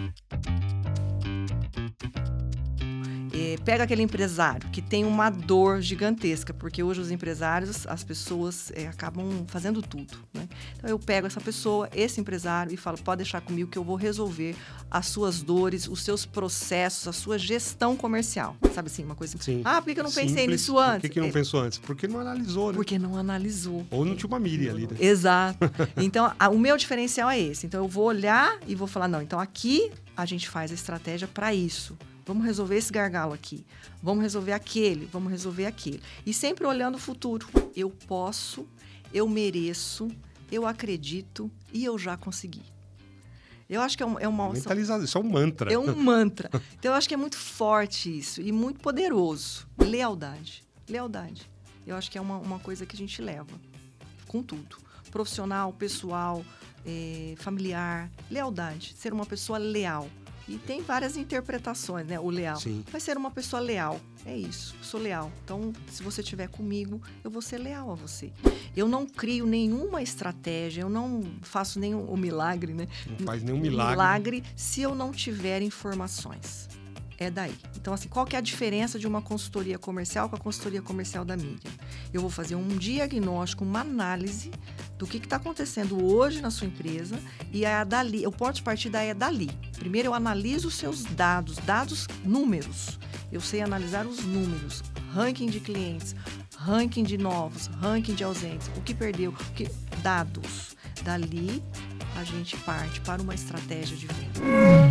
Pega aquele empresário que tem uma dor gigantesca, porque hoje os empresários, as pessoas acabam fazendo tudo, né? Então eu pego essa pessoa, esse empresário, e falo, pode deixar comigo que eu vou resolver as suas dores, os seus processos, a sua gestão comercial. Sabe assim, uma coisa assim, Sim. por que eu não pensei Simples. nisso antes? Por que não pensou antes? Porque não analisou, né? Porque não analisou. Ou não tinha uma mira ali, né? Exato. Então, o meu diferencial é esse. Então, eu vou olhar e vou falar, não, então aqui a gente faz a estratégia para isso. Vamos resolver esse gargalo aqui. Vamos resolver aquele, vamos resolver aquele. E sempre olhando o futuro. Eu posso, eu mereço, eu acredito e eu já consegui. Eu acho que é uma... Mentalizado, isso é um mantra. É um mantra. Então, eu acho que é muito forte isso e muito poderoso. Lealdade. Lealdade. Eu acho que é uma coisa que a gente leva com tudo. Profissional, pessoal, familiar. Lealdade. Ser uma pessoa leal. E tem várias interpretações, né? O leal. Sim. Vai ser uma pessoa leal. É isso. Sou leal. Então, se você estiver comigo, eu vou ser leal a você. Eu não crio nenhuma estratégia, eu não faço nenhum milagre, né? Não faz nenhum milagre. Milagre se eu não tiver informações. É daí. Então, assim, qual que é a diferença de uma consultoria comercial com a consultoria comercial da mídia? Eu vou fazer um diagnóstico, uma análise do que está acontecendo hoje na sua empresa e dali, o ponto de partida é dali. Primeiro, eu analiso os seus dados, números. Eu sei analisar os números, ranking de clientes, ranking de novos, ranking de ausentes, o que perdeu, dados. Dali, a gente parte para uma estratégia de venda.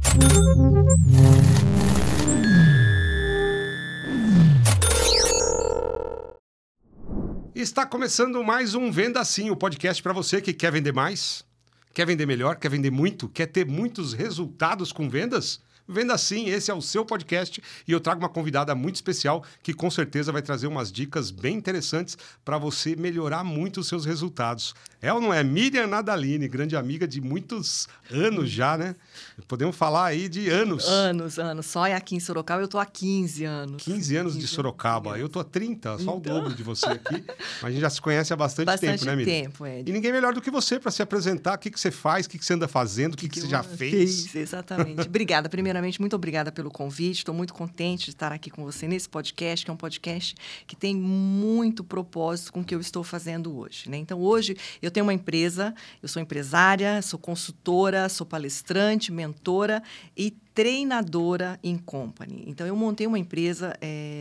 Está começando mais um Venda Sim, o podcast para você que quer vender mais, quer vender melhor, quer vender muito, quer ter muitos resultados com vendas. Venda Sim, esse é o seu podcast e eu trago uma convidada muito especial que com certeza vai trazer umas dicas bem interessantes para você melhorar muito os seus resultados. É ou não é? Miriam Nadaline, grande amiga de muitos anos já, né? Podemos falar aí de anos. Anos. Só aqui em Sorocaba eu tô há 15 anos. 15 anos de Sorocaba. Eu tô há 30, só o dobro de você aqui. Mas a gente já se conhece há bastante tempo, né, Miriam? Bastante tempo, Ed. E ninguém melhor do que você para se apresentar, o que você faz, o que você anda fazendo, o que você já fez. Exatamente. Obrigada. Primeiramente, muito obrigada pelo convite. Estou muito contente de estar aqui com você nesse podcast, que é um podcast que tem muito propósito com o que eu estou fazendo hoje, né? Então, hoje eu tenho uma empresa, eu sou empresária, sou consultora, sou palestrante, mentora e treinadora em company. Então, eu montei uma empresa...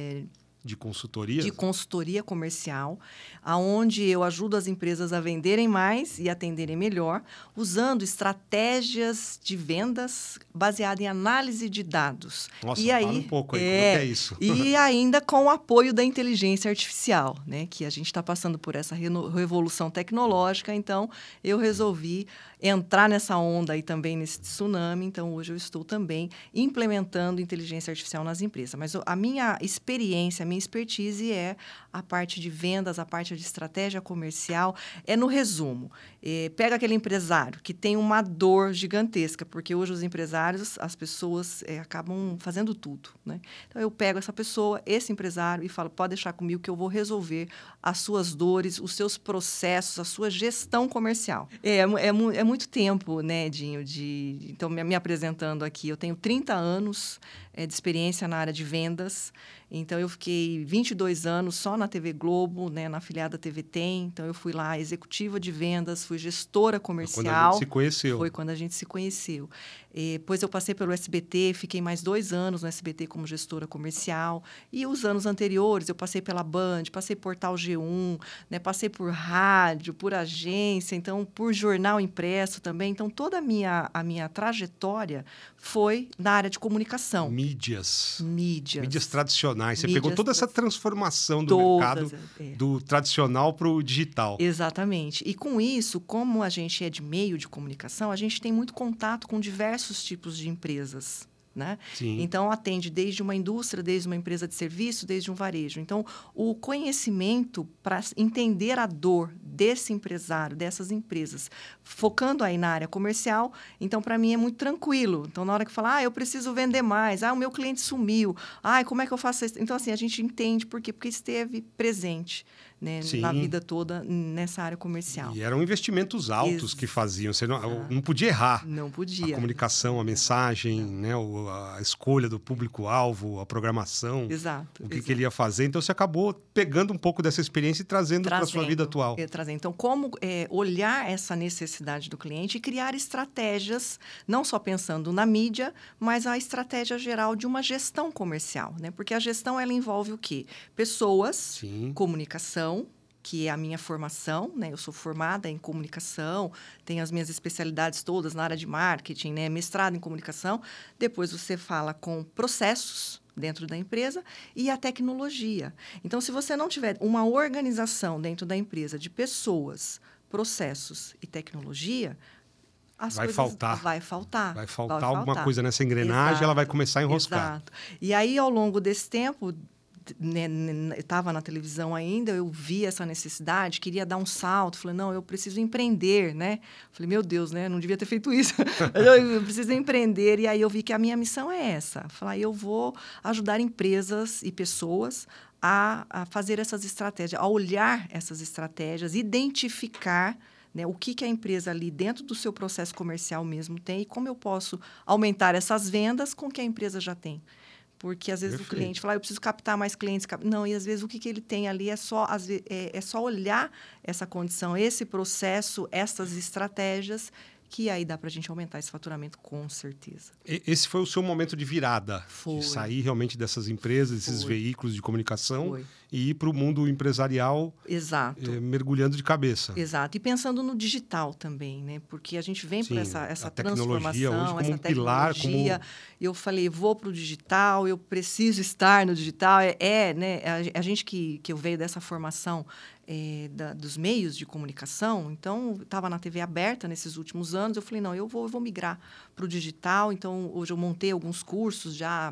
De consultoria? De consultoria comercial, onde eu ajudo as empresas a venderem mais e atenderem melhor, usando estratégias de vendas baseadas em análise de dados. Nossa, e aí, fala um pouco aí, como é que é isso? E ainda com o apoio da inteligência artificial, né? Que a gente está passando por essa revolução tecnológica, então eu resolvi entrar nessa onda aí também, nesse tsunami. Então, hoje eu estou também implementando inteligência artificial nas empresas. Mas a minha experiência, a minha expertise é a parte de vendas, a parte de estratégia comercial. É no resumo. Pega aquele empresário que tem uma dor gigantesca, porque hoje os empresários, as pessoas acabam fazendo tudo, né? Então, eu pego essa pessoa, esse empresário, e falo, pode deixar comigo que eu vou resolver as suas dores, os seus processos, a sua gestão comercial. É muito tempo, né, Edinho, então, me apresentando aqui. Eu tenho 30 anos de experiência na área de vendas. Então, eu fiquei 22 anos só na TV Globo, né, na afiliada TV Tem. Então, eu fui lá executiva de vendas, fui gestora comercial. Quando a gente se conheceu. Foi quando a gente se conheceu. Depois, eu passei pelo SBT, fiquei mais 2 anos no SBT como gestora comercial. E os anos anteriores, eu passei pela Band, passei por Portal G1, né, passei por rádio, por agência, então, por jornal impresso também. Então, toda a minha trajetória foi na área de comunicação. Mídias tradicionais. Você pegou toda essa transformação do mercado do tradicional para o digital. Exatamente. E com isso, como a gente é de meio de comunicação, a gente tem muito contato com diversos tipos de empresas, né? Sim. Então, atende desde uma indústria, desde uma empresa de serviço, desde um varejo. Então, o conhecimento para entender a dor desse empresário, dessas empresas, focando aí na área comercial, então, para mim, é muito tranquilo. Então, na hora que fala, eu preciso vender mais, o meu cliente sumiu, como é que eu faço isso? Então, assim, a gente entende por quê? Porque esteve presente, né, Sim. na vida toda nessa área comercial. E eram investimentos altos que faziam. Você não podia errar. Não podia. A comunicação, a mensagem, né, a escolha do público-alvo, a programação, Exato. o que ele ia fazer. Então, você acabou pegando um pouco dessa experiência e trazendo para a sua vida atual. Então, como olhar essa necessidade do cliente e criar estratégias, não só pensando na mídia, mas a estratégia geral de uma gestão comercial, né? Porque a gestão, ela envolve o quê? Pessoas, Sim. comunicação, que é a minha formação, né? Eu sou formada em comunicação, tenho as minhas especialidades todas na área de marketing, né? Mestrado em comunicação. Depois você fala com processos dentro da empresa e a tecnologia. Então, se você não tiver uma organização dentro da empresa de pessoas, processos e tecnologia, Vai faltar. Vai faltar Alguma coisa nessa engrenagem, ela vai começar a enroscar. Exato. E aí, ao longo desse tempo, né, eu estava na televisão ainda, eu vi essa necessidade, queria dar um salto, falei, não, eu preciso empreender, né? Falei, meu Deus, né? Não devia ter feito isso. Eu preciso empreender. E aí eu vi que a minha missão é essa. Falei, eu vou ajudar empresas e pessoas a fazer essas estratégias, a olhar essas estratégias, identificar, né, o que a empresa ali dentro do seu processo comercial mesmo tem e como eu posso aumentar essas vendas com o que a empresa já tem. Porque, às vezes, Perfeito. o cliente fala, eu preciso captar mais clientes. Não, e, às vezes, o que ele tem ali é só olhar essa condição, esse processo, essas estratégias, que aí dá para a gente aumentar esse faturamento com certeza. Esse foi o seu momento de virada? Foi. De sair realmente dessas empresas, desses veículos de comunicação Foi. E ir para o mundo empresarial. Exato. Mergulhando de cabeça. Exato. E pensando no digital também, né? Porque a gente vem por essa tecnologia transformação, hoje como essa um pilar, tecnologia. Eu falei, vou para o digital, eu preciso estar no digital. Né? A gente que eu veio dessa formação dos meios de comunicação, então, estava na TV aberta nesses últimos anos, eu falei, não, eu vou migrar para o digital. Então, hoje eu montei alguns cursos já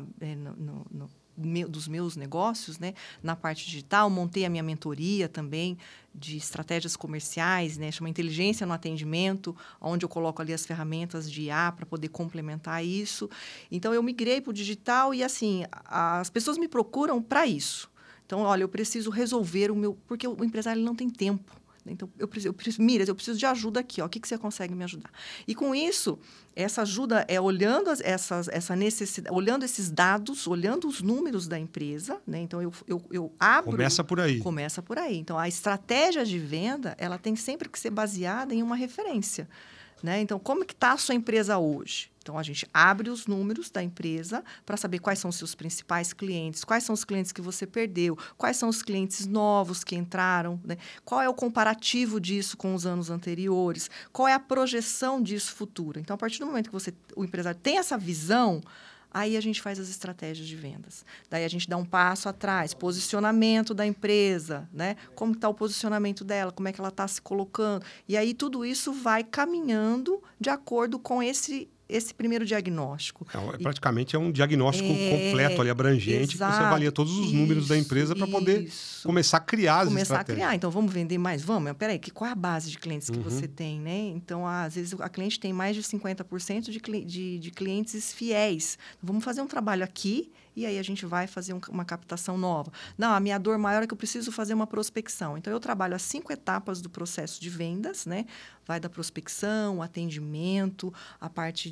dos meus negócios, né, na parte digital, montei a minha mentoria também de estratégias comerciais, né, chama Inteligência no Atendimento, onde eu coloco ali as ferramentas de IA para poder complementar isso. Então, eu migrei para o digital e, assim, as pessoas me procuram para isso. Então, olha, eu preciso resolver porque o empresário ele não tem tempo. Então, Miriam, eu preciso de ajuda aqui. Ó. O que você consegue me ajudar? E, com isso, essa ajuda é olhando essa necessidade, olhando esses dados, olhando os números da empresa. Né? Então, eu abro... Começa por aí. Começa por aí. Então, a estratégia de venda, ela tem sempre que ser baseada em uma referência. Né? Então, como que está a sua empresa hoje? Então, a gente abre os números da empresa para saber quais são os seus principais clientes, quais são os clientes que você perdeu, quais são os clientes novos que entraram, né? Qual é o comparativo disso com os anos anteriores, qual é a projeção disso futura. Então, a partir do momento que o empresário tem essa visão, aí a gente faz as estratégias de vendas. Daí a gente dá um passo atrás, posicionamento da empresa, né? Como está o posicionamento dela, como é que ela está se colocando. E aí tudo isso vai caminhando de acordo com esse primeiro diagnóstico. Praticamente é um diagnóstico completo, ali, abrangente, exato, que você avalia todos os números da empresa para poder começar a criar as estratégias. Então, vamos vender mais? Vamos. Mas, peraí, qual é a base de clientes que você tem, né? Então, às vezes, a cliente tem mais de 50% de clientes fiéis. Então, vamos fazer um trabalho aqui e aí a gente vai fazer uma captação nova. Não, a minha dor maior é que eu preciso fazer uma prospecção. Então, eu trabalho as 5 etapas do processo de vendas, né? Vai da prospecção, atendimento, a parte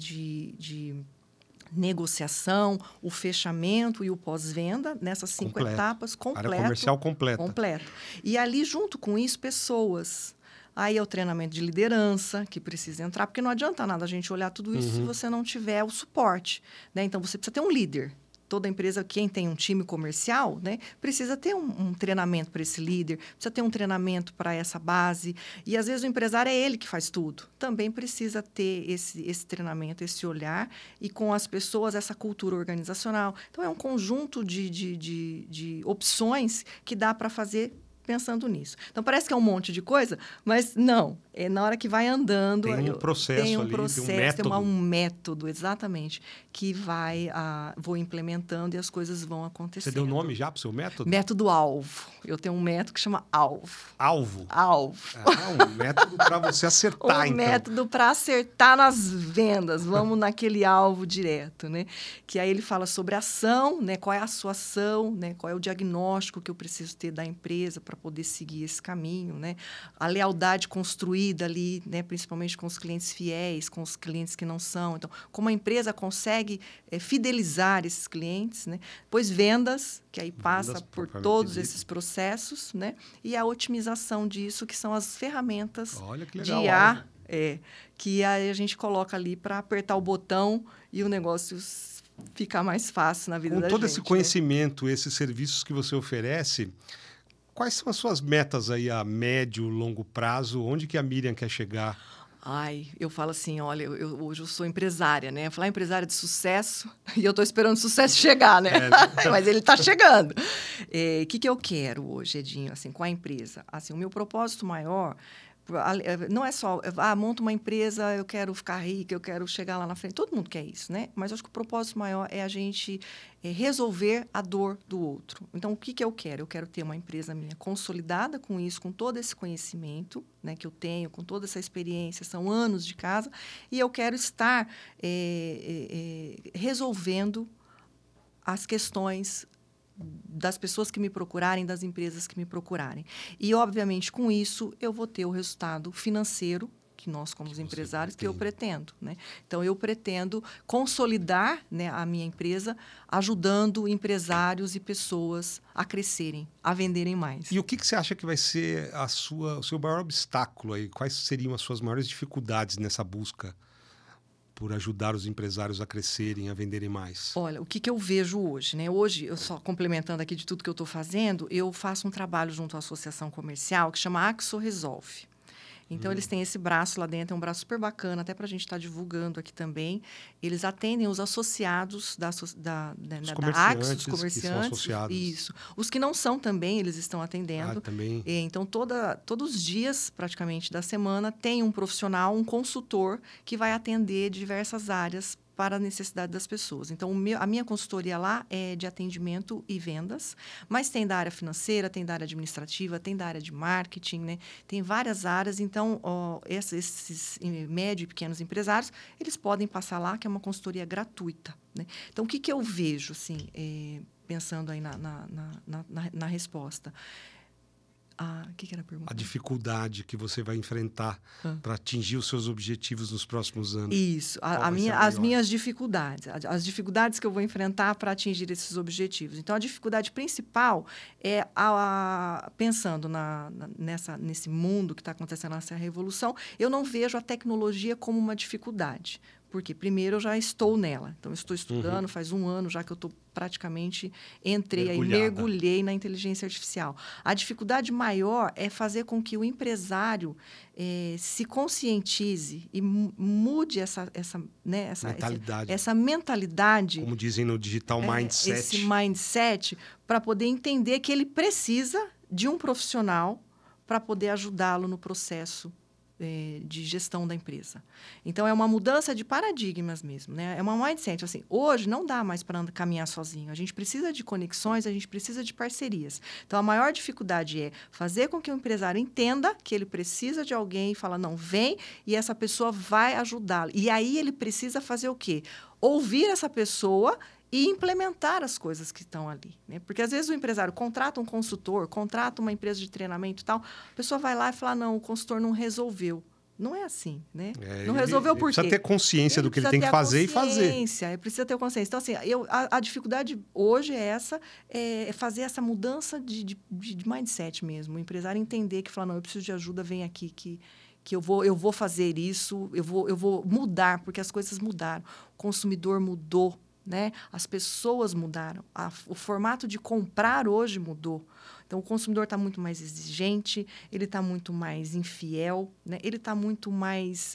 de negociação, o fechamento e o pós-venda, nessas 5 etapas, completo. Área comercial completa. Completo. E ali, junto com isso, pessoas. Aí é o treinamento de liderança, que precisa entrar, porque não adianta nada a gente olhar tudo isso se você não tiver o suporte. Né? Então, você precisa ter um líder. Toda empresa, quem tem um time comercial, né, precisa ter um treinamento para esse líder, precisa ter um treinamento para essa base. E, às vezes, o empresário é ele que faz tudo. Também precisa ter esse treinamento, esse olhar, e com as pessoas, essa cultura organizacional. Então, é um conjunto de opções que dá para fazer pensando nisso. Então, parece que é um monte de coisa, mas não. É na hora que vai andando... Tem um processo tem um ali, processo, tem um método. Tem um método, exatamente, que vou implementando e as coisas vão acontecendo. Você deu nome já para o seu método? Método ALVO. Eu tenho um método que chama ALVO. ALVO? ALVO. Um método para você acertar, então. Método para acertar nas vendas. Vamos naquele alvo direto, né? Que aí ele fala sobre ação, né? Qual é a sua ação, né? Qual é o diagnóstico que eu preciso ter da empresa para poder seguir esse caminho, né? A lealdade construída ali, né? Principalmente com os clientes fiéis, com os clientes que não são. Então, como a empresa consegue fidelizar esses clientes, né? Depois, vendas, que aí passa por todos esses processos, né? E a otimização disso, que são as ferramentas de IA, que a gente coloca ali para apertar o botão e o negócio ficar mais fácil na vida da gente. Com todo esse conhecimento, esses serviços que você oferece, quais são as suas metas aí a médio, longo prazo? Onde que a Miriam quer chegar? Eu falo assim, olha, hoje eu sou empresária, né? Falar empresária de sucesso, e eu estou esperando o sucesso chegar, né? Mas ele está chegando. O que eu quero hoje, Edinho, assim, com a empresa? Assim, o meu propósito maior não é só, monto uma empresa, eu quero ficar rica, eu quero chegar lá na frente. Todo mundo quer isso, né? Mas eu acho que o propósito maior é a gente resolver a dor do outro. Então, o que eu quero? Eu quero ter uma empresa minha consolidada com isso, com todo esse conhecimento, né, que eu tenho, com toda essa experiência, são anos de casa, e eu quero estar resolvendo as questões das pessoas que me procurarem, das empresas que me procurarem. E, obviamente, com isso, eu vou ter o resultado financeiro que nós, como os empresários, que eu pretendo, né? Então, eu pretendo consolidar, né, a minha empresa, ajudando empresários e pessoas a crescerem, a venderem mais. E o que você acha que vai ser o seu maior obstáculo aí? Quais seriam as suas maiores dificuldades nessa busca por ajudar os empresários a crescerem, a venderem mais? Olha, o que eu vejo hoje, né? Hoje, eu só complementando aqui de tudo que eu estou fazendo, eu faço um trabalho junto à associação comercial que chama Axo Resolve. Então, eles têm esse braço lá dentro, é um braço super bacana, até para a gente estar divulgando aqui também. Eles atendem os associados da Axo, os comerciantes. Que são associados. Isso. Os que não são também, eles estão atendendo. Também. Então, todos os dias, praticamente, da semana, tem um profissional, um consultor, que vai atender diversas áreas para a necessidade das pessoas. Então, a minha consultoria lá é de atendimento e vendas, mas tem da área financeira, tem da área administrativa, tem da área de marketing, né? Tem várias áreas. Então, esses médio e pequenos empresários, eles podem passar lá, que é uma consultoria gratuita, né? Então, o que eu vejo, assim, pensando aí na resposta? O que era a pergunta? A dificuldade que você vai enfrentar para atingir os seus objetivos nos próximos anos. Isso. As minhas dificuldades. As dificuldades que eu vou enfrentar para atingir esses objetivos. Então, a dificuldade principal é, pensando nesse mundo que está acontecendo, nessa revolução, eu não vejo a tecnologia como uma dificuldade. Porque, primeiro, eu já estou nela. Então, eu estou estudando, faz um ano já que eu estou praticamente mergulhei na inteligência artificial. A dificuldade maior é fazer com que o empresário se conscientize e mude essa mentalidade. Essa mentalidade. Como dizem no digital mindset. Esse mindset para poder entender que ele precisa de um profissional para poder ajudá-lo no processo de gestão da empresa. Então, é uma mudança de paradigmas mesmo, né? É uma mindset. Assim, hoje não dá mais para caminhar sozinho. A gente precisa de conexões, a gente precisa de parcerias. Então, a maior dificuldade é fazer com que o empresário entenda que ele precisa de alguém e fala, não, vem, e essa pessoa vai ajudá-lo. E aí, ele precisa fazer o quê? Ouvir essa pessoa e implementar as coisas que estão ali, né? Porque, às vezes, o empresário contrata um consultor, contrata uma empresa de treinamento e tal, a pessoa vai lá e fala, não, o consultor não resolveu. Não é assim, né? Não resolveu por quê? Precisa ter consciência do que ele tem que fazer e fazer. Precisa ter consciência. Então, assim, a dificuldade hoje é fazer essa mudança de mindset mesmo. O empresário entender que fala, não, eu preciso de ajuda, vem aqui que eu vou fazer isso, eu vou mudar, porque as coisas mudaram. O consumidor mudou, né? As pessoas mudaram. O formato de comprar hoje mudou. Então, o consumidor está muito mais exigente, ele está muito mais infiel, né? Ele está muito mais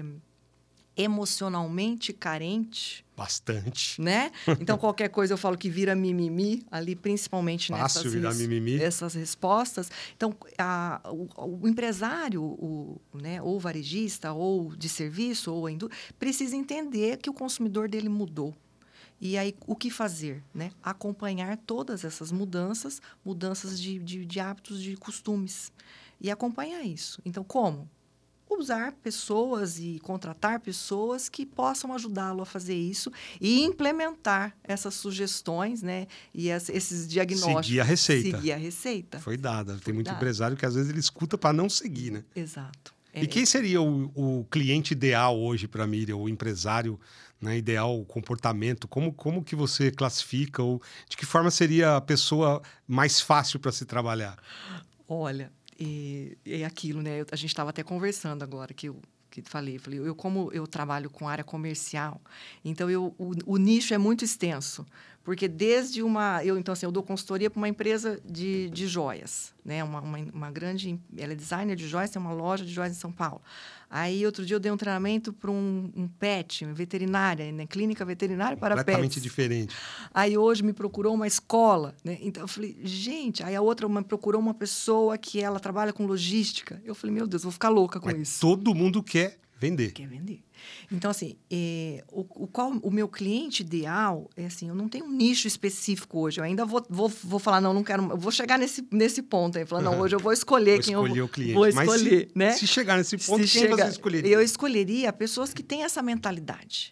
emocionalmente carente. Bastante. Né? Então, qualquer coisa eu falo que vira mimimi, ali principalmente nessas respostas. Então, o empresário, né, ou varejista, ou de serviço, ou precisa entender que o consumidor dele mudou. E aí, o que fazer? Né? Acompanhar todas essas mudanças de hábitos, de costumes. E acompanhar isso. Então, como? usar pessoas e contratar pessoas que possam ajudá-lo a fazer isso e implementar essas sugestões, né? E esses diagnósticos. Seguir a receita. Seguir a receita. Foi dada. Tem Foi muito dado. empresário que às vezes ele escuta para não seguir, né? Exato. E quem seria o cliente ideal hoje para a Miriam, o empresário, né, ideal, o comportamento? Como que você classifica? Ou de que forma seria a pessoa mais fácil para se trabalhar? Olha, é aquilo, né? A gente estava até conversando agora, que falei, como eu trabalho com área comercial, então o nicho é muito extenso, porque desde então assim, eu dou consultoria para uma empresa de joias, né? Uma grande, ela é designer de joias, tem uma loja de joias em São Paulo. Aí outro dia eu dei um treinamento para um pet, uma veterinária, né? Clínica veterinária para pets. Completamente diferente. Aí hoje me procurou uma escola, né? Então eu falei, gente, aí a outra me procurou uma pessoa que ela trabalha com logística. Eu falei, meu Deus, vou ficar louca com isso. Todo mundo quer vender. Quer vender. Então, assim, o meu cliente ideal é assim, eu não tenho um nicho específico hoje. Eu ainda vou falar, não quero. Eu vou chegar nesse ponto aí, falar, não, hoje eu vou escolher quem eu o cliente. vou escolher, Mas né? se chegar nesse ponto, você escolheria? Eu escolheria pessoas que têm essa mentalidade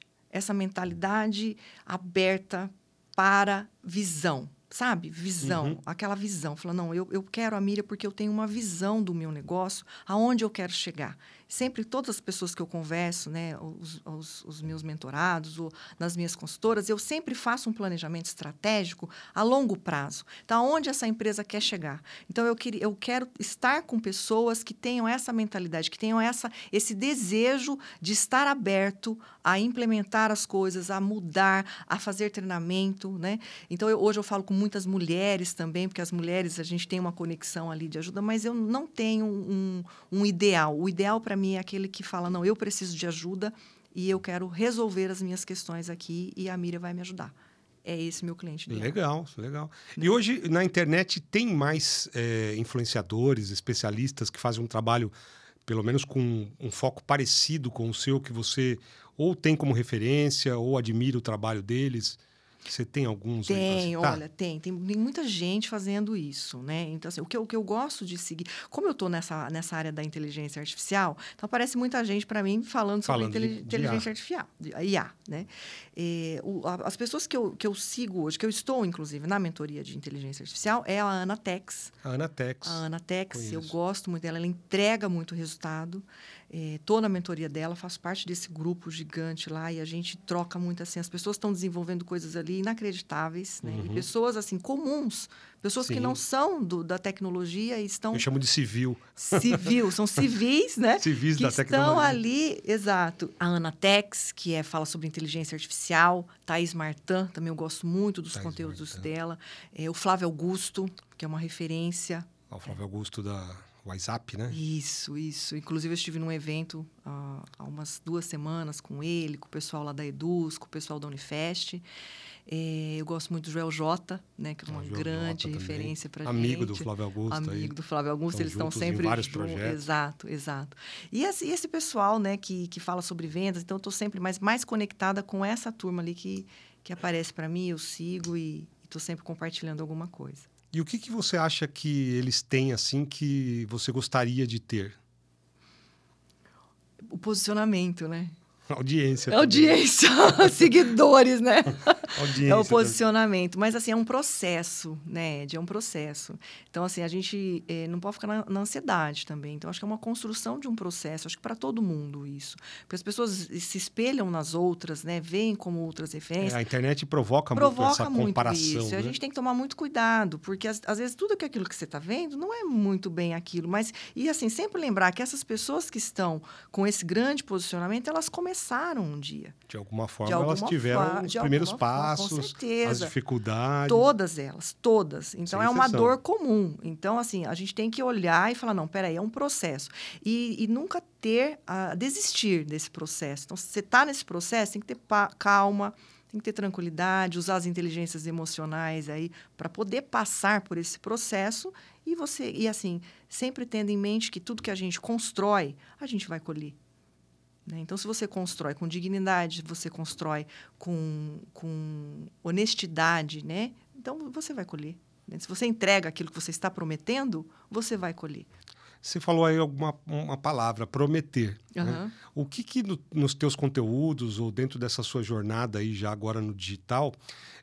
aberta para visão. Sabe? Visão, aquela visão. Falando, não, eu quero a Miriam porque eu tenho uma visão do meu negócio, aonde eu quero chegar. Sempre, todas as pessoas que eu converso, né, os meus mentorados, ou nas minhas consultoras, eu sempre faço um planejamento estratégico a longo prazo. Então, aonde essa empresa quer chegar? Então, eu quero estar com pessoas que tenham essa mentalidade, que tenham esse desejo de estar aberto a implementar as coisas, a mudar, a fazer treinamento, né? Então, hoje eu falo com muitas mulheres também, porque as mulheres, a gente tem uma conexão ali de ajuda, mas eu não tenho um ideal. O ideal, para mim, é aquele que fala, não, eu preciso de ajuda e eu quero resolver as minhas questões aqui e a Miriam vai me ajudar. É esse meu cliente ideal. Legal. E hoje, na internet, tem mais influenciadores, especialistas que fazem um trabalho, pelo menos com um foco parecido com o seu, que você ou tem como referência ou admira o trabalho deles? Você tem alguns aí pra citar? Olha, tem muita gente fazendo isso, né? Então, assim, o que eu gosto de seguir... Como eu estou nessa área da inteligência artificial, então aparece muita gente para mim falando sobre inteligência artificial, IA, né? As pessoas que eu sigo hoje, que eu estou, inclusive, na mentoria de inteligência artificial, é a Ana Tex. A Ana Tex, eu gosto muito dela, ela entrega muito resultado. Estou na mentoria dela, faço parte desse grupo gigante lá e a gente troca muito, assim, as pessoas estão desenvolvendo coisas ali inacreditáveis, né? E pessoas, assim, comuns, pessoas que não são da tecnologia e estão... Eu chamo de civil. São civis, né? Civis que da estão tecnologia. ali, exato. A Ana Tex, que fala sobre inteligência artificial, Thaís Martin, também eu gosto muito dos conteúdos dela. O Flávio Augusto, que é uma referência. O Flávio Augusto da WhatsApp, né? Isso. Inclusive, eu estive num evento há umas 2 semanas com ele, com o pessoal lá da Eduz, com o pessoal da Unifest. Eu gosto muito do Joel J, né, que é uma grande referência para a gente. Amigo do Flávio Augusto. Amigo do Flávio Augusto, eles estão sempre em vários projetos. Exato. E esse pessoal, né, que fala sobre vendas, então eu estou sempre mais conectada com essa turma ali que aparece para mim, eu sigo e estou sempre compartilhando alguma coisa. E o que você acha que eles têm, assim, que você gostaria de ter? O posicionamento, né? Audiência. Seguidores, né? Audiência. É o posicionamento. Mas, assim, é um processo, né, Ed? É um processo. Então, assim, a gente não pode ficar na ansiedade também. Então, acho que é uma construção de um processo. Acho que para todo mundo isso. Porque as pessoas se espelham nas outras, né? Veem como outras referências. A internet provoca muito essa comparação. Isso. Né? A gente tem que tomar muito cuidado. Porque, às vezes, tudo aquilo que você está vendo não é muito bem aquilo. Mas, e assim, sempre lembrar que essas pessoas que estão com esse grande posicionamento, elas começaram um dia. De alguma forma, elas tiveram os primeiros passos, com certeza. as dificuldades. Todas elas, todas. Então, Sem é uma exceção. dor comum. Então, assim, a gente tem que olhar e falar, não, peraí, é um processo. E nunca desistir desse processo. Então, se você está nesse processo, tem que ter calma, tem que ter tranquilidade, usar as inteligências emocionais aí para poder passar por esse processo e assim, sempre tendo em mente que tudo que a gente constrói, a gente vai colher. Né? Então, se você constrói com dignidade, você constrói com honestidade, né? Então você vai colher. Né? Se você entrega aquilo que você está prometendo, você vai colher. Você falou aí uma palavra, prometer. Né? Aham. O que nos teus conteúdos ou dentro dessa sua jornada aí já agora no digital,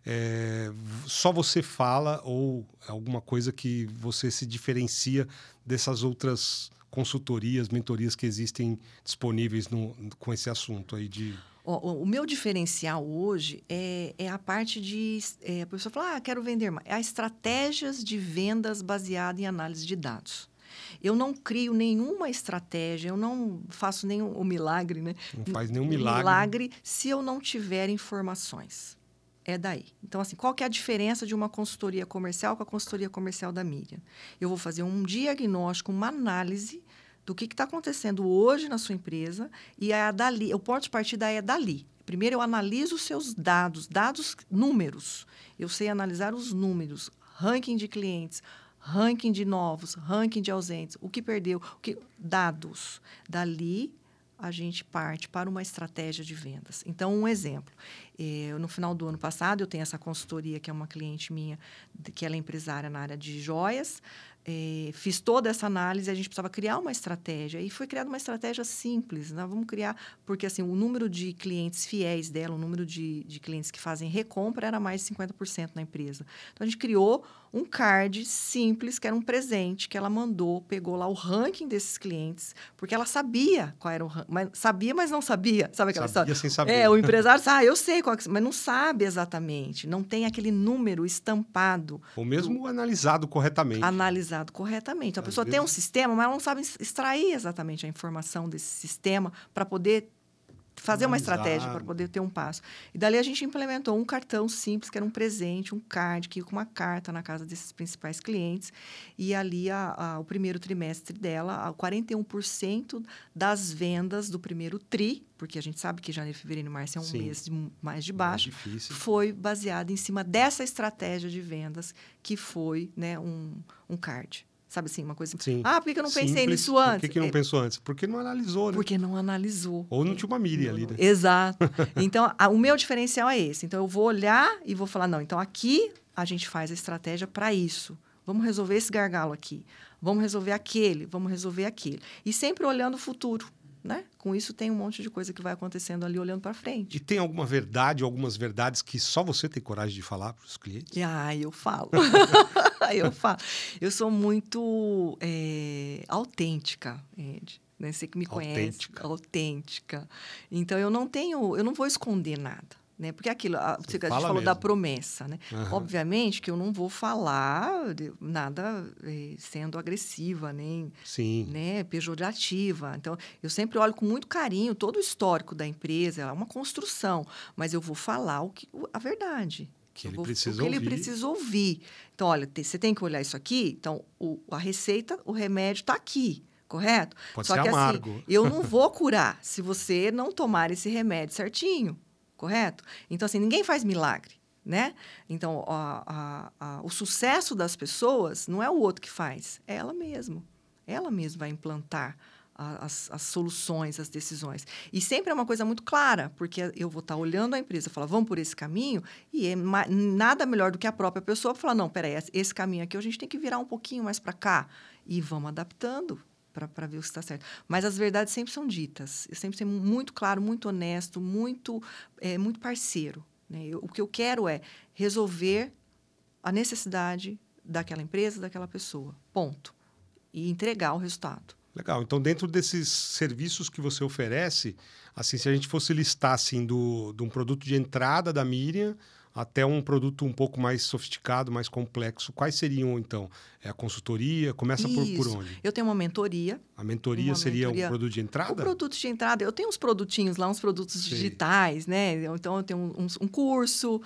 só você fala ou alguma coisa que você se diferencia dessas outras consultorias, mentorias que existem disponíveis com esse assunto aí de... O meu diferencial hoje é a parte de... a pessoa fala, quero vender mais. É estratégias de vendas baseadas em análise de dados. Eu não crio nenhuma estratégia, eu não faço nenhum milagre, né? Não faz nenhum milagre. Milagre se eu não tiver informações. É daí. Então, assim, qual que é a diferença de uma consultoria comercial com a consultoria comercial da Miriam? Eu vou fazer um diagnóstico, uma análise do que está acontecendo hoje na sua empresa e é dali, o ponto de partida é dali. Primeiro, eu analiso os seus dados, números. Eu sei analisar os números, ranking de clientes, ranking de novos, ranking de ausentes, o que perdeu, dados. Dali, a gente parte para uma estratégia de vendas. Então, um exemplo. No final do ano passado, eu tenho essa consultoria, que é uma cliente minha, que ela é empresária na área de joias. Fiz toda essa análise, a gente precisava criar uma estratégia. E foi criada uma estratégia simples. Nós vamos criar, porque assim, o número de clientes fiéis dela, o número de clientes que fazem recompra era mais de 50% na empresa. Então, a gente criou um card simples, que era um presente, que ela mandou, pegou lá o ranking desses clientes, porque ela sabia qual era o ranking. Sabia, mas não sabia. Sabe aquela Sabia história? sem saber. O empresário sabe, eu sei qual, mas não sabe exatamente. Não tem aquele número estampado. Ou mesmo analisado corretamente. Analisado corretamente. Então, a Às pessoa tem um sistema, mas ela não sabe extrair exatamente a informação desse sistema para poder fazer uma estratégia, para poder ter um passo. E dali a gente implementou um cartão simples, que era um presente, um card, que ia com uma carta na casa desses principais clientes. E ali, o primeiro trimestre dela, 41% das vendas do primeiro TRI, porque a gente sabe que janeiro, fevereiro e março é um mês mais de baixo, foi baseado em cima dessa estratégia de vendas, que foi, né, um card. Sabe assim, uma coisa... Sim. Por que eu não pensei Simples. nisso antes? Por que não pensou antes? Porque não analisou, né? Porque não analisou. Ou não tinha uma Miriam ali, né? Exato. Então, o meu diferencial é esse. Então, eu vou olhar e vou falar, não, então aqui a gente faz a estratégia para isso. Vamos resolver esse gargalo aqui. Vamos resolver aquele, vamos resolver aquele. E sempre olhando o futuro. Né? Com isso, tem um monte de coisa que vai acontecendo ali, olhando para frente. E tem alguma verdade, algumas verdades que só você tem coragem de falar para os clientes? Eu falo. Eu falo. Eu sou muito autêntica, Ed. Né? Você que me conhece. Autêntica. Então, eu não vou esconder nada. Né? Porque aquilo, a gente falou mesmo da promessa. Né? Uhum. Obviamente que eu não vou falar nada sendo agressiva, nem né, pejorativa. Então, eu sempre olho com muito carinho todo o histórico da empresa, é uma construção, mas eu vou falar a verdade. Que ele precisa ouvir. Ele precisa ouvir. Então, olha, você tem que olhar isso aqui. Então, a receita, o remédio está aqui, correto? Pode ser amargo. Assim, eu não vou curar se você não tomar esse remédio certinho. Correto? Então, assim, ninguém faz milagre, né? Então, o sucesso das pessoas não é o outro que faz, é ela mesma. Ela mesma vai implantar as soluções, as decisões. E sempre é uma coisa muito clara, porque eu vou estar olhando a empresa e falar, vamos por esse caminho, e é nada melhor do que a própria pessoa falar, não, peraí, esse caminho aqui a gente tem que virar um pouquinho mais para cá. E vamos adaptando para ver o que está certo. Mas as verdades sempre são ditas. Eu sempre sou muito claro, muito honesto, muito parceiro. Né? O que eu quero é resolver a necessidade daquela empresa, daquela pessoa. Ponto. E entregar o resultado. Legal. Então, dentro desses serviços que você oferece, assim, se a gente fosse listar assim, de um produto de entrada da Miriam até um produto um pouco mais sofisticado, mais complexo, quais seriam, então? A consultoria? Começa por onde? Eu tenho uma mentoria. A mentoria seria um produto de entrada? O produto de entrada, eu tenho uns produtinhos lá, uns produtos digitais, né? Então, eu tenho um curso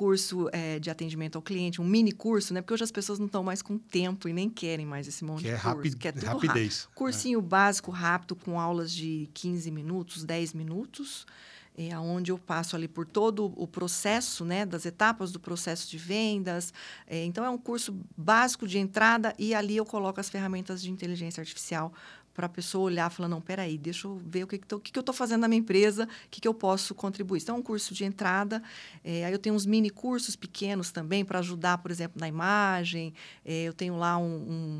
de atendimento ao cliente, um mini curso, né? Porque hoje as pessoas não estão mais com tempo e nem querem mais esse monte de curso. Que é tudo rapidez. Cursinho básico, rápido, com aulas de 15 minutos, 10 minutos. Onde eu passo ali por todo o processo, né, das etapas do processo de vendas. Então, é um curso básico de entrada e ali eu coloco as ferramentas de inteligência artificial para a pessoa olhar e falar, não, peraí, deixa eu ver o que eu estou fazendo na minha empresa, o que eu posso contribuir. Então, é um curso de entrada. Aí eu tenho uns mini cursos pequenos também para ajudar, por exemplo, na imagem. Eu tenho lá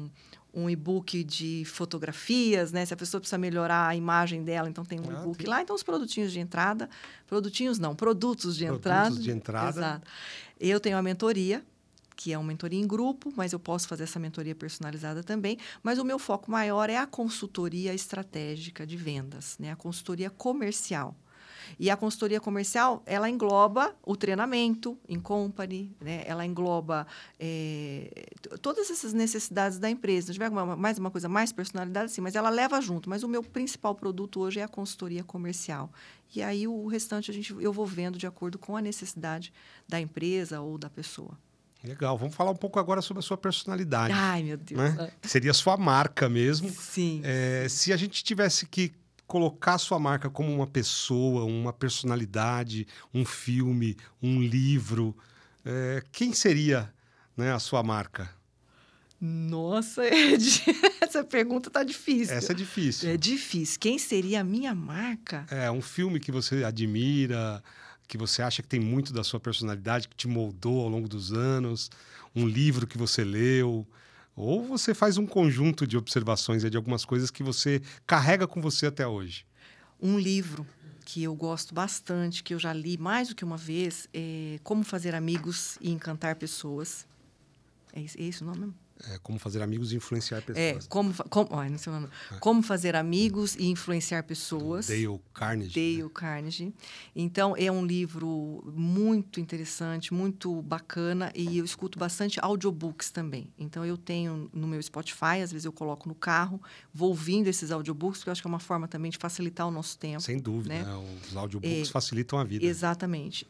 um e-book de fotografias, né? Se a pessoa precisa melhorar a imagem dela, então tem um e-book lá. Então, os produtinhos de entrada... Produtinhos não, produtos de entrada. Produtos de entrada. Exato. Eu tenho a mentoria, que é uma mentoria em grupo, mas eu posso fazer essa mentoria personalizada também. Mas o meu foco maior é a consultoria estratégica de vendas, né? A consultoria comercial. E a consultoria comercial, ela engloba o treinamento em company, né? Ela engloba todas essas necessidades da empresa. Se tiver mais uma coisa mais personalizada, sim, mas ela leva junto. Mas o meu principal produto hoje é a consultoria comercial. E aí o restante eu vou vendo de acordo com a necessidade da empresa ou da pessoa. Legal. Vamos falar um pouco agora sobre a sua personalidade. Ai, meu Deus. Né? Seria a sua marca mesmo. Sim. Se a gente tivesse que colocar a sua marca como uma pessoa, uma personalidade, um filme, um livro, quem seria, né, a sua marca? Nossa, essa pergunta tá difícil. Essa é difícil. É difícil. Quem seria a minha marca? Um filme que você admira, que você acha que tem muito da sua personalidade, que te moldou ao longo dos anos, um livro que você leu, ou você faz um conjunto de observações de algumas coisas que você carrega com você até hoje? Um livro que eu gosto bastante, que eu já li mais do que uma vez, é Como Fazer Amigos e Encantar Pessoas. É esse o nome mesmo? Como Fazer Amigos e Influenciar Pessoas. Não sei o nome. Como Fazer Amigos e Influenciar Pessoas. Dale Carnegie. Dale Carnegie. Então, é um livro muito interessante, muito bacana, e eu escuto bastante audiobooks também. Então, eu tenho no meu Spotify, às vezes eu coloco no carro, vou ouvindo esses audiobooks, porque eu acho que é uma forma também de facilitar o nosso tempo. Sem dúvida, né? Os audiobooks facilitam a vida. Exatamente.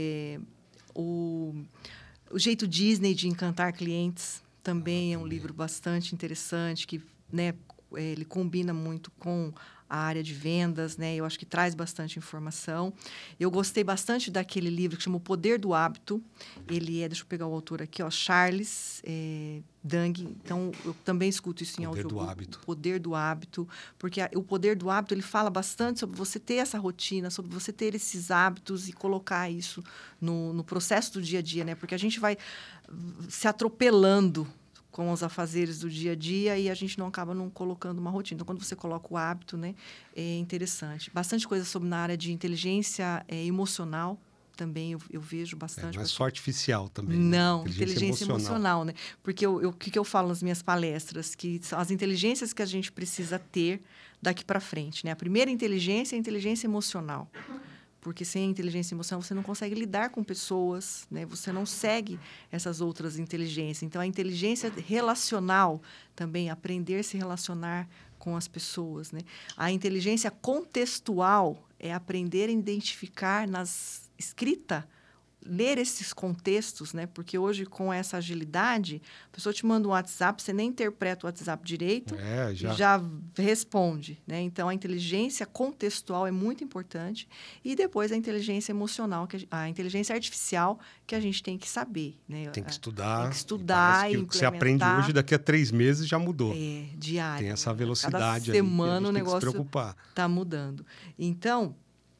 O Jeito Disney de Encantar Clientes também é um livro bastante interessante, que, né, ele combina muito com a área de vendas, né? Eu acho que traz bastante informação. Eu gostei bastante daquele livro que chama O Poder do Hábito. Ele deixa eu pegar o autor aqui, Charles Duhigg. Então, eu também escuto isso em audiobook. Poder do Hábito. O Poder do Hábito. Porque o Poder do Hábito, ele fala bastante sobre você ter essa rotina, sobre você ter esses hábitos e colocar isso no processo do dia a dia, né? Porque a gente vai se atropelando com os afazeres do dia a dia e a gente acaba não colocando uma rotina. Então, quando você coloca o hábito, né, é interessante. Bastante coisa sobre na área de inteligência emocional também eu vejo bastante. Não é só artificial também. Não, inteligência emocional, né? Porque o que eu falo nas minhas palestras? Que são as inteligências que a gente precisa ter daqui para frente, né? A primeira inteligência é a inteligência emocional. Porque sem a inteligência emocional você não consegue lidar com pessoas, né? Você não segue essas outras inteligências. Então, a inteligência relacional também, aprender a se relacionar com as pessoas, né? A inteligência contextual é aprender a identificar escrita, ler esses contextos, né? Porque hoje, com essa agilidade, a pessoa te manda um WhatsApp, você nem interpreta o WhatsApp direito e já responde, né? Então, a inteligência contextual é muito importante. E depois a inteligência emocional, a inteligência artificial, que a gente tem que saber, né? Tem que estudar. Tem que estudar e o que você aprende hoje, daqui a 3 meses já mudou. Diário. Tem essa velocidade. Cada semana o negócio está mudando. Então,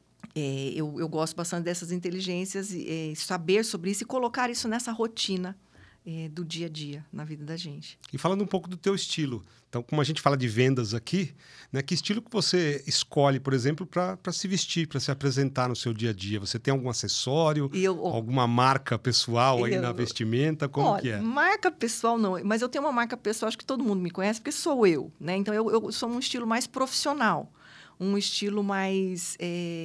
eu gosto bastante dessas inteligências, saber sobre isso e colocar isso nessa rotina do dia a dia, na vida da gente. E falando um pouco do teu estilo. Então, como a gente fala de vendas aqui, né, que estilo que você escolhe, por exemplo, para se vestir, para se apresentar no seu dia a dia? Você tem algum acessório, alguma marca pessoal aí na vestimenta? Como que é? Marca pessoal não, mas eu tenho uma marca pessoal, acho que todo mundo me conhece, porque sou eu, né? Então, eu sou um estilo mais profissional. Um estilo mais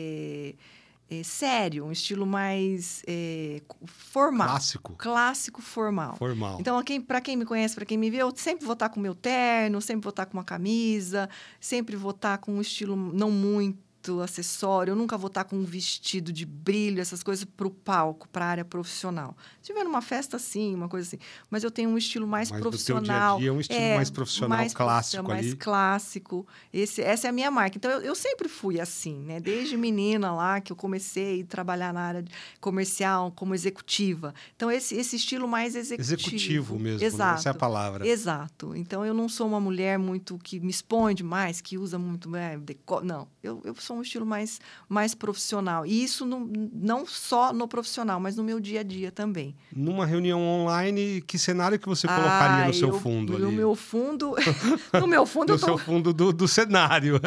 sério, um estilo mais formal. Clássico, formal. Então, para quem me conhece, para quem me vê, eu sempre vou estar com o meu terno, sempre vou estar com uma camisa, sempre vou estar com um estilo não muito acessório, eu nunca vou estar com um vestido de brilho, essas coisas para o palco, para a área profissional. Se tiver numa festa, sim, uma coisa assim. Mas eu tenho um estilo mais profissional. Do teu dia a dia é um estilo mais profissional, clássico ali. Mais clássico. Essa é a minha marca. Então, eu sempre fui assim, né? Desde menina lá, que eu comecei a trabalhar na área comercial, como executiva. Então, esse estilo mais executivo. Executivo mesmo, exato, né? Essa é a palavra. Exato. Então, eu não sou uma mulher muito que me expõe demais, que usa muito... Não, eu sou um estilo mais profissional. E isso não só no profissional, mas no meu dia a dia também. Numa reunião online, que cenário que você colocaria no seu fundo ali? No meu fundo... no meu fundo, no seu fundo do cenário.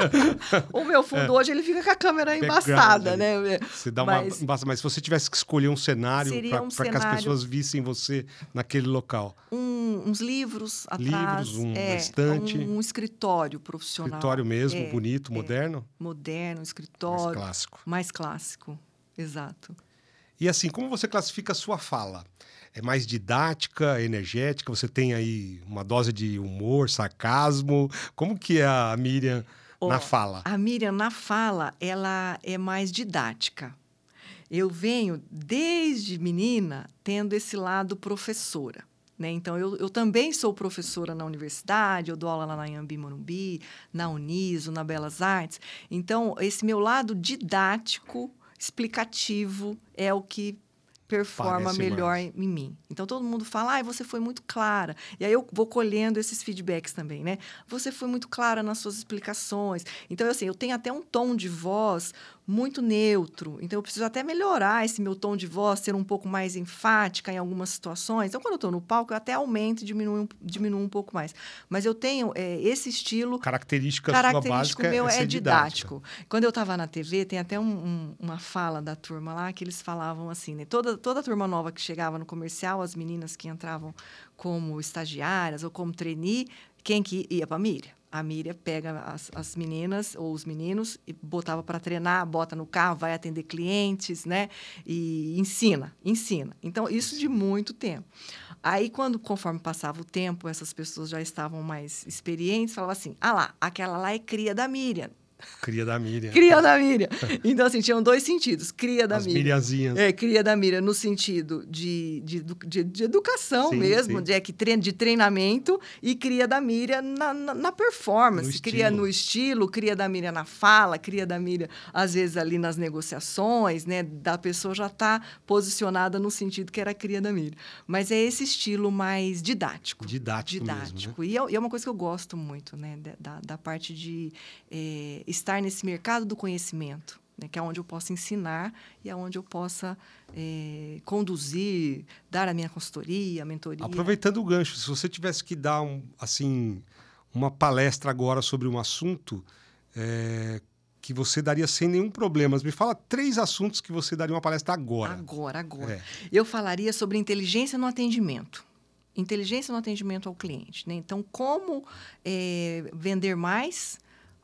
O meu fundo hoje, ele fica com a câmera embaçada, né? Você dá mas se você tivesse que escolher um cenário para que as pessoas vissem você naquele local. Uns livros atrás. Uma estante. Um escritório profissional. Escritório mesmo, bonito, moderno? Moderno, escritório. Mais clássico. Mais clássico, exato. E assim, como você classifica a sua fala? É mais didática, energética? Você tem aí uma dose de humor, sarcasmo? Como que é a Miriam na fala? A Miriam, na fala, ela é mais didática. Eu venho, desde menina, tendo esse lado professora. Né? Então, eu também sou professora na universidade, eu dou aula lá na Anhembi Morumbi, na Uniso, na Belas Artes. Então, esse meu lado didático, explicativo, é o que performa Parece melhor mais. em mim. Então, todo mundo fala, você foi muito clara. E aí, eu vou colhendo esses feedbacks também, né? Você foi muito clara nas suas explicações. Então, assim, eu tenho até um tom de voz muito neutro. Então, eu preciso até melhorar esse meu tom de voz, ser um pouco mais enfática em algumas situações. Então, quando eu estou no palco, eu até aumento e diminuo um pouco mais. Mas eu tenho esse estilo... Característica sua básica meu é ser didático. Quando eu estava na TV, tem até uma fala da turma lá que eles falavam assim, né? Toda a turma nova que chegava no comercial, as meninas que entravam como estagiárias ou como trainee, quem que ia para a Miriam? A Miriam pega as meninas ou os meninos e botava para treinar, bota no carro, vai atender clientes, né? E ensina. Então, isso de muito tempo. Aí, conforme passava o tempo, essas pessoas já estavam mais experientes, falavam assim, aquela lá é cria da Miriam. Cria da Miriam. Cria da Miriam. Então, assim, tinham dois sentidos. Cria da Miriam. As Miriazinhas. Cria da Miriam no sentido de educação mesmo, sim. De treinamento, e cria da Miriam na performance. Cria no estilo, cria da Miriam na fala, cria da Miriam, às vezes, ali nas negociações, né? Da pessoa já estar posicionada no sentido que era cria da Miriam. Mas é esse estilo mais didático. Didático mesmo, né? E é uma coisa que eu gosto muito, né? Da parte de... estar nesse mercado do conhecimento, né, que é onde eu possa ensinar e é onde eu possa conduzir, dar a minha consultoria, a mentoria. Aproveitando o gancho, se você tivesse que dar uma palestra agora sobre um assunto que você daria sem nenhum problema, me fala 3 assuntos que você daria uma palestra agora. Agora. Eu falaria sobre inteligência no atendimento. Inteligência no atendimento ao cliente. Né? Então, como vender mais...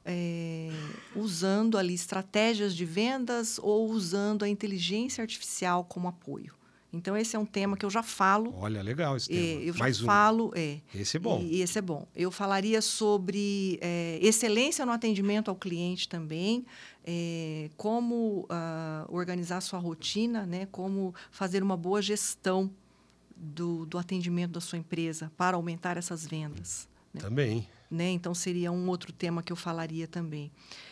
usando ali estratégias de vendas ou usando a inteligência artificial como apoio. Então, esse é um tema que eu já falo. Olha, legal esse tema. Eu já falo. Esse é bom. E esse é bom. Eu falaria sobre excelência no atendimento ao cliente também, como organizar sua rotina, né? Como fazer uma boa gestão do atendimento da sua empresa para aumentar essas vendas. Né? Também. Né? Então, seria um outro tema que eu falaria também.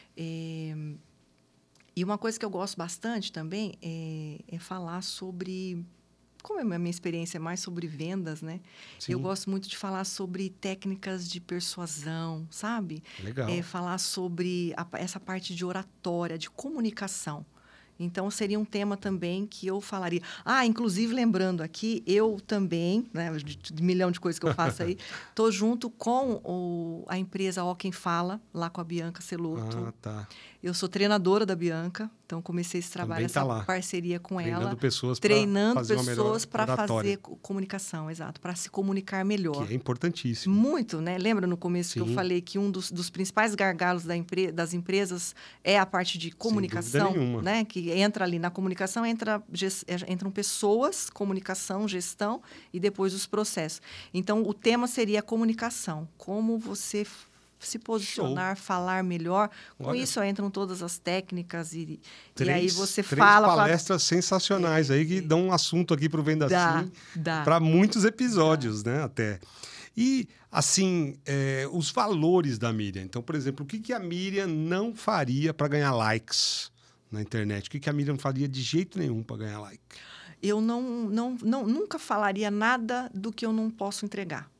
E uma coisa que eu gosto bastante também é falar sobre... Como a minha experiência é mais sobre vendas, né? Sim. Eu gosto muito de falar sobre técnicas de persuasão, sabe? Legal. Falar sobre essa parte de oratória, de comunicação. Então, seria um tema também que eu falaria. Inclusive, lembrando aqui, eu também, né, de milhão de coisas que eu faço aí, estou junto com a empresa Ó Quem Fala, lá com a Bianca Celotto. Tá. Eu sou treinadora da Bianca, então comecei esse trabalho, parceria com ela. Treinando pessoas para fazer comunicação, exato, para se comunicar melhor. Que é importantíssimo. Muito, né? Lembra no começo que eu falei que um dos principais gargalos das empresas é a parte de comunicação, né? Que entra ali na comunicação, entram pessoas, comunicação, gestão e depois os processos. Então, o tema seria a comunicação. Como você se posicionar, falar melhor. Com isso entram todas as técnicas e aí você fala... 3 palestras sensacionais aí que dão um assunto aqui para o Venda Sim para muitos episódios, né? Até. E, assim, os valores da Miriam. Então, por exemplo, o que a Miriam não faria para ganhar likes na internet? O que a Miriam faria de jeito nenhum para ganhar like? Eu nunca falaria nada do que eu não posso entregar.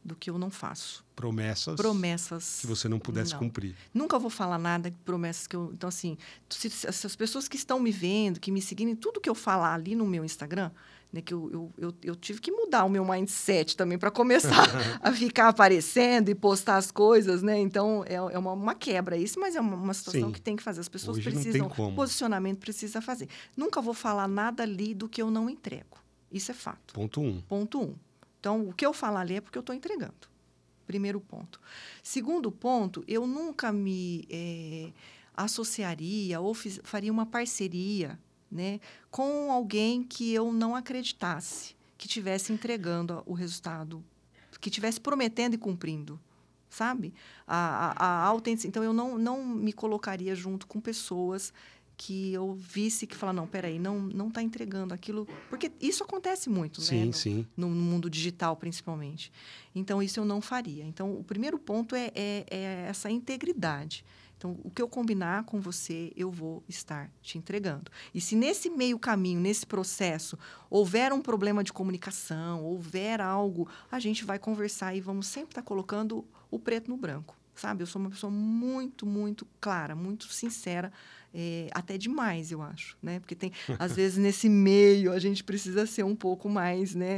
do que eu não faço. Promessas que você não pudesse não. cumprir. Nunca vou falar nada de promessas que eu... Então, assim, se as pessoas que estão me vendo, que me seguindo, tudo que eu falar ali no meu Instagram, né, que eu tive que mudar o meu mindset também para começar a ficar aparecendo e postar as coisas, né? Então, é uma quebra isso, mas é uma situação Sim. que tem que fazer. As pessoas Hoje precisam... não tem como. Posicionamento precisa fazer. Nunca vou falar nada ali do que eu não entrego. Isso é fato. Ponto 1. Ponto 1. Então, o que eu falar ali é porque eu estou entregando. Primeiro ponto. Segundo ponto, eu nunca me associaria ou faria uma parceria, né, com alguém que eu não acreditasse, que estivesse entregando o resultado, que estivesse prometendo e cumprindo, sabe? A autenticidade. Então, eu não me colocaria junto com pessoas que eu visse que falaram, não, peraí, não está entregando aquilo. Porque isso acontece muito, Sim, né? sim. No mundo digital, principalmente. Então, isso eu não faria. Então, o primeiro ponto é essa integridade. Então, o que eu combinar com você, eu vou estar te entregando. E se nesse meio caminho, nesse processo, houver um problema de comunicação, houver algo, a gente vai conversar e vamos sempre estar colocando o preto no branco. Sabe? Eu sou uma pessoa muito, muito clara, muito sincera, até demais, eu acho, né? Porque tem, às vezes, nesse meio, a gente precisa ser um pouco mais, né?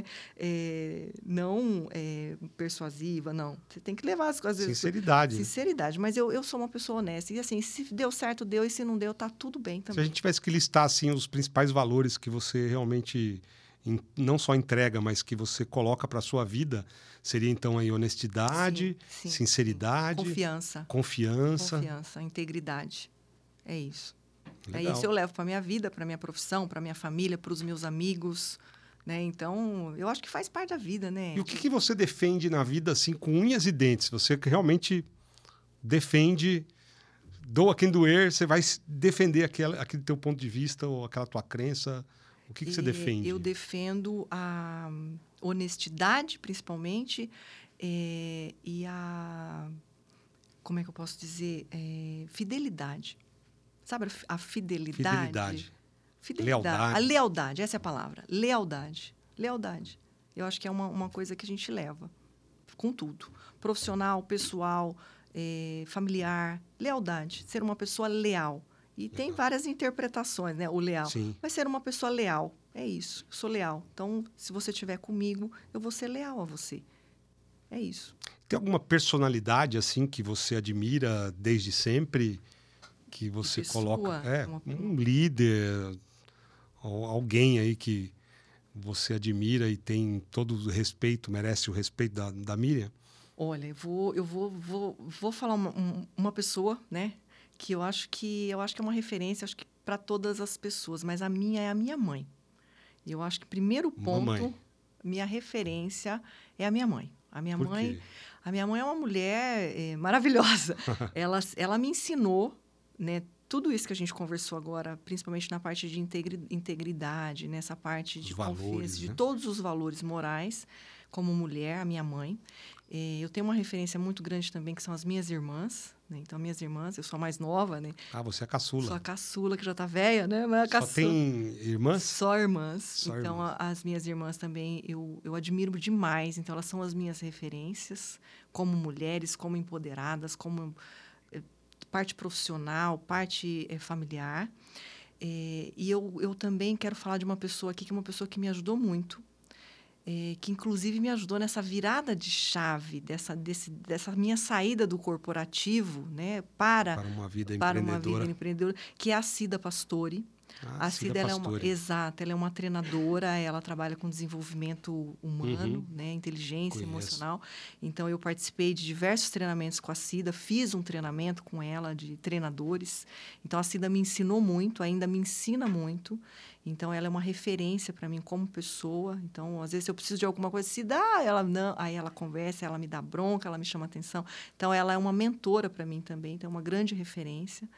Não persuasiva, não. Você tem que levar as coisas... Sinceridade. Sinceridade, mas eu sou uma pessoa honesta. E, assim, se deu certo, deu, e se não deu, tá tudo bem também. Se a gente tivesse que listar, assim, os principais valores que você realmente não só entrega, mas que você coloca para a sua vida, seria, então, aí honestidade, sim, sinceridade... sim. Confiança, integridade. É isso. Legal. É isso eu levo para minha vida, para minha profissão, para minha família, para os meus amigos, né? Então, eu acho que faz parte da vida, né? E o que você defende na vida, assim, com unhas e dentes? Você realmente defende, doa quem doer, você vai defender aquele teu ponto de vista ou aquela tua crença? O que você defende? Eu defendo a honestidade, principalmente, e a... Como é que eu posso dizer? Fidelidade. Sabe a fidelidade? Lealdade. A lealdade, essa é a palavra. Lealdade. Eu acho que é uma coisa que a gente leva com tudo. Profissional, pessoal, familiar. Lealdade. Ser uma pessoa leal. E tem várias interpretações, né? O leal. Sim. Mas ser uma pessoa leal. É isso. Eu sou leal. Então, se você estiver comigo, eu vou ser leal a você. É isso. Tem alguma personalidade, assim, que você admira desde sempre? Que você coloca... um líder, ou alguém aí que você admira e tem todo o respeito, merece o respeito da Miriam? Olha, eu vou falar uma pessoa, né? Que eu acho que é uma referência, acho que para todas as pessoas, mas a minha é a minha mãe. E eu acho que primeiro ponto, minha referência é a minha mãe. A minha mãe é uma mulher maravilhosa. Ela me ensinou, né? Tudo isso que a gente conversou agora, principalmente na parte de integridade, nessa parte de confiança, de todos os valores morais, como mulher, a minha mãe. Eu tenho uma referência muito grande também, que são as minhas irmãs. Né? Então, minhas irmãs, eu sou a mais nova, né? Ah, você é a caçula. Sou a caçula, que já está velha, né? Mas Só tem irmãs? Só irmãs. Então, as minhas irmãs também, eu admiro demais. Então, elas são as minhas referências, como mulheres, como empoderadas, como... parte profissional, parte familiar. E eu também quero falar de uma pessoa aqui, que é uma pessoa que me ajudou muito, que inclusive me ajudou nessa virada de chave, dessa minha saída do corporativo, né, para uma vida empreendedora, que é a Cida Pastore. A Cida, ela é uma treinadora, ela trabalha com desenvolvimento humano, né, inteligência emocional. Então, eu participei de diversos treinamentos com a Cida, fiz um treinamento com ela de treinadores. Então, a Cida me ensinou muito, ainda me ensina muito. Então, ela é uma referência para mim como pessoa. Então, às vezes, eu preciso de alguma coisa, Cida, ela não, aí ela conversa, ela me dá bronca, ela me chama atenção. Então, ela é uma mentora para mim também, então é uma grande referência.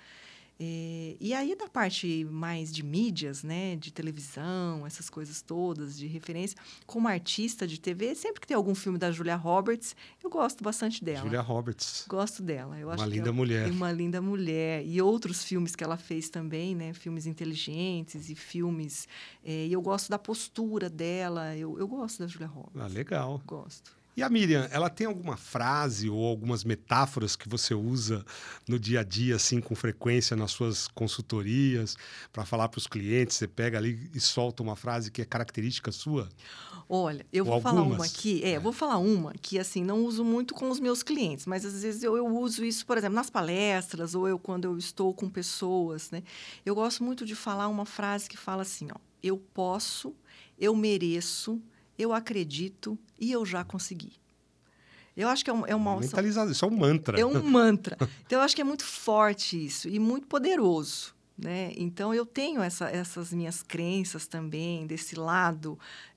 E aí, da parte mais de mídias, né, de televisão, essas coisas todas, de referência, como artista de TV, sempre que tem algum filme da Julia Roberts, eu gosto bastante dela. Julia Roberts. Gosto dela. Eu acho uma linda mulher. Uma linda mulher. E outros filmes que ela fez também, né, filmes inteligentes e filmes... e eu gosto da postura dela, eu gosto da Julia Roberts. Ah, legal. Gosto. E a Miriam, ela tem alguma frase ou algumas metáforas que você usa no dia a dia, assim, com frequência nas suas consultorias, para falar para os clientes? Você pega ali e solta uma frase que é característica sua? Olha, eu Ou vou falar uma algumas? aqui, vou falar uma que, assim, não uso muito com os meus clientes, mas às vezes eu uso isso, por exemplo, nas palestras ou quando eu estou com pessoas, né? Eu gosto muito de falar uma frase que fala assim, ó, eu posso, eu mereço, eu acredito e eu já consegui. Eu acho que é uma Mentalizado, isso é um mantra. é um mantra. Então, eu acho que é muito forte isso e muito poderoso, né? Então, eu tenho essas minhas crenças também, desse lado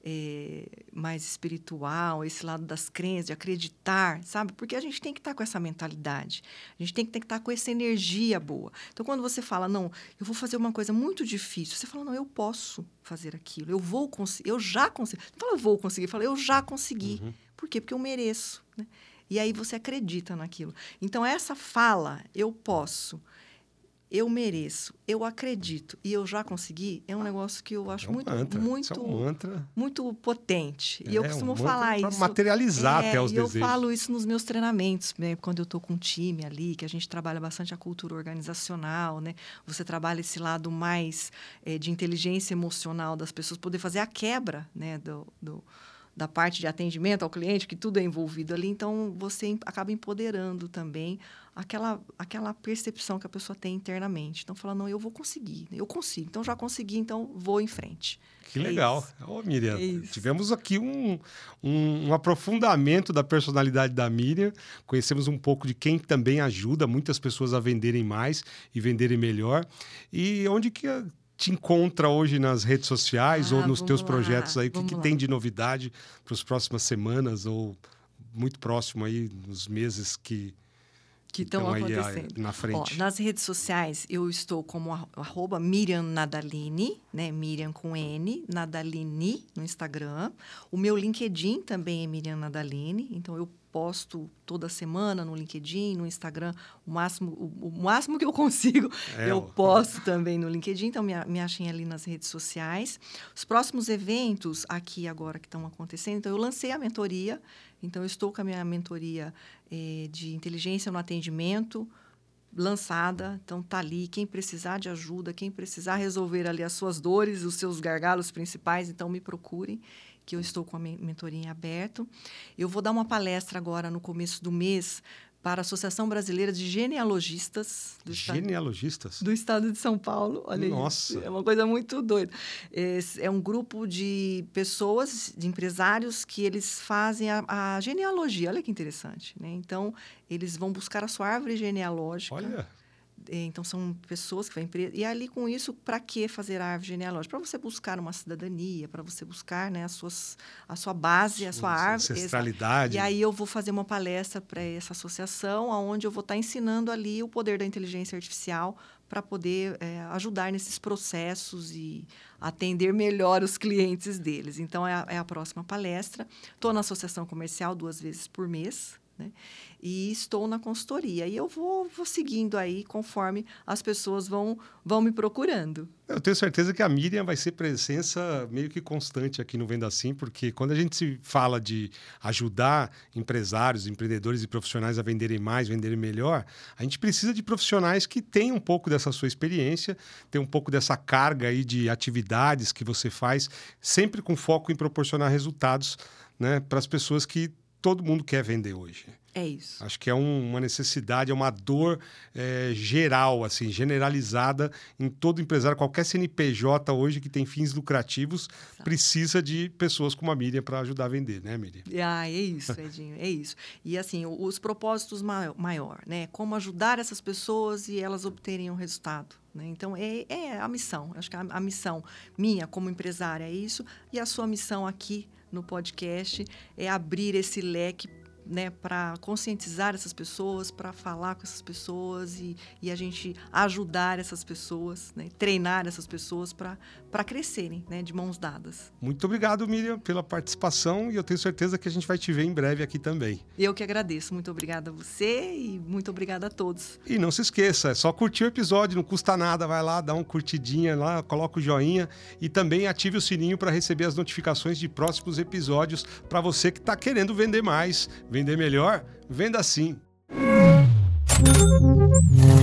mais espiritual, esse lado das crenças, de acreditar, sabe? Porque a gente tem que estar com essa mentalidade, a gente tem que estar com essa energia boa. Então, quando você fala, não, eu vou fazer uma coisa muito difícil, você fala, não, eu posso fazer aquilo, eu vou conseguir, eu já consegui. Não fala, eu vou conseguir, fala, eu já consegui. Uhum. Por quê? Porque eu mereço, né? E aí você acredita naquilo. Então, essa fala, eu posso, eu mereço, eu acredito e eu já consegui, é um negócio que eu acho É um mantra. Isso é um mantra. muito potente. E eu É um costumo mantra falar para isso. materializar até os e desejos. eu falo isso nos meus treinamentos, né? Quando eu estou com um time ali, que a gente trabalha bastante a cultura organizacional, né? Você trabalha esse lado mais de inteligência emocional das pessoas, poder fazer a quebra, né? Da parte de atendimento ao cliente, que tudo é envolvido ali, então você acaba empoderando também aquela percepção que a pessoa tem internamente. Então, fala, não, eu vou conseguir, eu consigo, então já consegui, então vou em frente. Que legal. Isso. Ô, Miriam, Isso. tivemos aqui um aprofundamento da personalidade da Miriam, conhecemos um pouco de quem também ajuda muitas pessoas a venderem mais e venderem melhor. E onde que te encontra hoje nas redes sociais ou nos teus projetos aí? O que tem de novidade para as próximas semanas ou muito próximo aí nos meses que estão acontecendo. Na frente? Ó, nas redes sociais, eu estou como @Miriam Nadaline, né? Miriam com N, Nadaline no Instagram. O meu LinkedIn também é Miriam Nadaline, então eu posto toda semana no LinkedIn, no Instagram, o máximo que eu consigo, eu posto também no LinkedIn, então me achem ali nas redes sociais. Os próximos eventos aqui agora que estão acontecendo, então eu lancei a mentoria, então eu estou com a minha mentoria de inteligência no atendimento lançada, então tá ali, quem precisar de ajuda, quem precisar resolver ali as suas dores, os seus gargalos principais, então me procurem, que eu estou com a mentoria em aberto. Eu vou dar uma palestra agora no começo do mês para a Associação Brasileira de Genealogistas do Estado de São Paulo. Olha Nossa. isso, é uma coisa muito doida. É um grupo de pessoas, de empresários, que eles fazem a genealogia. Olha que interessante, né? Então, eles vão buscar a sua árvore genealógica. Olha. Então, são pessoas que vão... E ali, com isso, para que fazer a árvore genealógica? Para você buscar uma cidadania, para você buscar, né, a sua base, a sua árvore. Ancestralidade. E aí, eu vou fazer uma palestra para essa associação, onde eu vou estar ensinando ali o poder da inteligência artificial para poder ajudar nesses processos e atender melhor os clientes deles. Então, é a próxima palestra. Estou na associação comercial 2 vezes por mês, né? E estou na consultoria. E eu vou seguindo aí conforme as pessoas vão me procurando. Eu tenho certeza que a Miriam vai ser presença meio que constante aqui no Venda Assim, porque quando a gente se fala de ajudar empresários, empreendedores e profissionais a venderem mais, venderem melhor, a gente precisa de profissionais que tenham um pouco dessa sua experiência, tenham um pouco dessa carga aí de atividades que você faz, sempre com foco em proporcionar resultados, né, para as pessoas que todo mundo quer vender hoje. É isso. Acho que é uma necessidade, é uma dor geral, assim, generalizada em todo empresário. Qualquer CNPJ hoje que tem fins lucrativos precisa de pessoas como a Miriam para ajudar a vender, né, Miriam? É isso, Edinho, é isso. E, assim, os propósitos maior, né? Como ajudar essas pessoas e elas obterem um resultado, né? Então, é a missão. Acho que a missão minha como empresária é isso. E a sua missão aqui no podcast é abrir esse leque né, para conscientizar essas pessoas, para falar com essas pessoas e a gente ajudar essas pessoas, né, treinar essas pessoas para crescerem, né, de mãos dadas. Muito obrigado, Miriam, pela participação e eu tenho certeza que a gente vai te ver em breve aqui também. Eu que agradeço. Muito obrigada a você e muito obrigada a todos. E não se esqueça, é só curtir o episódio, não custa nada, vai lá, dá uma curtidinha lá, coloca o joinha e também ative o sininho para receber as notificações de próximos episódios para você que está querendo vender mais, vender melhor, venda assim.